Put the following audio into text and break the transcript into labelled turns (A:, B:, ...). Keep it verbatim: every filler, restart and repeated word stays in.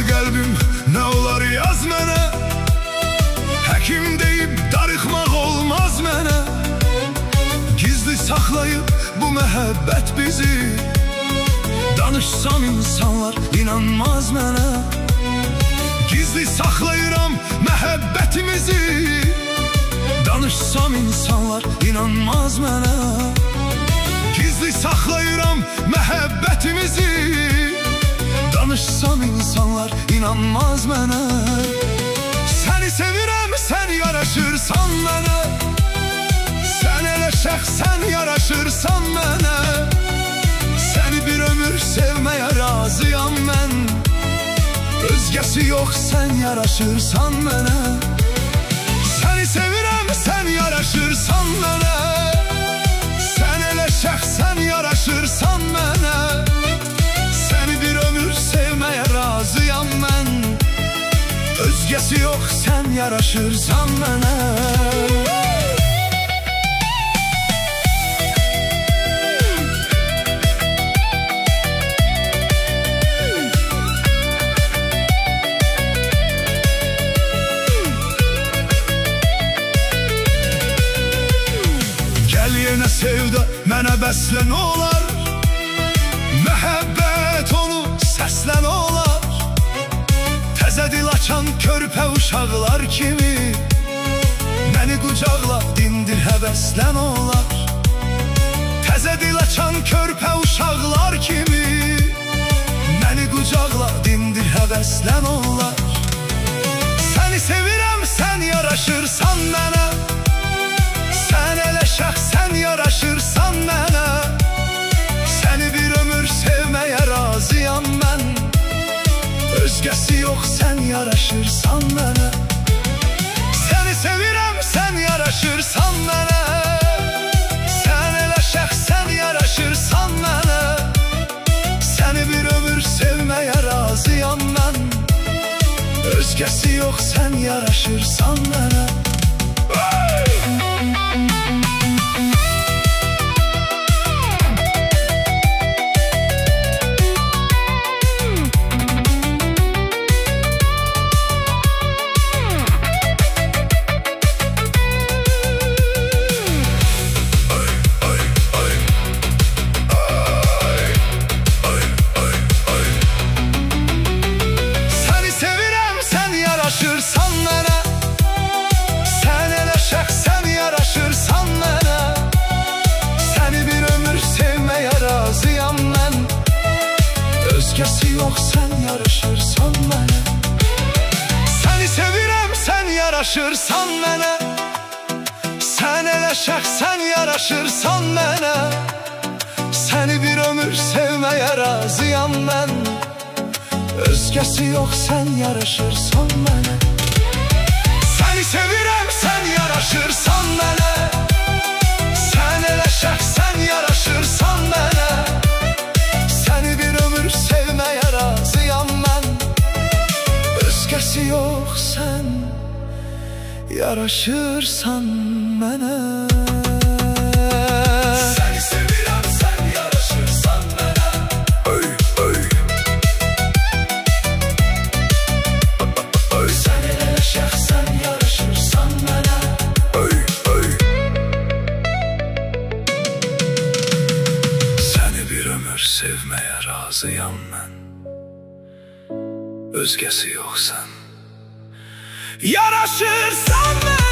A: Yaralı qəlbim nə olar yaz mənə. Həkim deyib darıxmaq olmaz mənə. Gizli saxlayıb bu məhəbbət bizi. Danışsam insanlar inanmaz mənə. Gizli saxlayıram məhəbbətimizi. Danışsam insanlar inanmaz mənə. Gizli saxlayıram məhəbbətimizi. Danışsam insanlar inanmaz mənə. Səni sevirəm, sən yaraşırsan mənə. Sən elə şəxsən yaraşırsan mənə. Səni bir ömür sevməyə razıyam mən. Özgəsi yox, sən yaraşırsan mənə. Səni sevirəm, sən yaraşırsan mənə. Sən elə şəxsən yaraşırsan mənə. Səni bir ömür sevməyə razıyam mən. Özgəsi yox, sən yaraşırsan mənə. Yenə sevdə mənə bəslən olar. Məhəbbət onu səslən olar. Təzə dil açan körpə uşaqlar kimi. Məni qucaqla dindir həvəslən olar. Təzə dil açan körpə uşaqlar kimi. Məni qucaqla dindir həvəslən olar. Səni sevirəm, sən yaraşırsan mənə. Sən elə şəxsən yaraşırsan mənə. Səni bir ömür sevməyə razıyam mən. Özgəsi yox, sən yaraşırsan mənə. Səni sevirəm, sən yaraşırsan mənə. Sən elə şəxsən yaraşırsan mənə. Səni bir ömür sevməyə razıyam mən. Özgəsi yox, sən yaraşırsan mənə. Yaraşırsan mənə. Sən elə şəxsən yaraşırsan mənə. Səni bir ömür sevməyə razıyam mən. Özgəsi yox, sən yaraşırsan mənə. Səni sevirəm, sən yaraşırsan mənə. Sən elə şəxsən yaraşırsan mənə. Səni bir ömür sevməyə razıyam mən. Özgəsi yox, sən yaraşırsan mənə. Səni sevirəm, sən yaraşırsan mənə. Sən elə şəxsən yaraşırsan mənə. Səni bir ömür sevməyə razıyam mən. Özgəsi yox, sən yaraşırsan mənə. Səni sevirəm, sən yaraşırsan mənə. Öy, öy. Sevməyə razıyam mən. Özgəsi yox, sən yaraşırsan mən.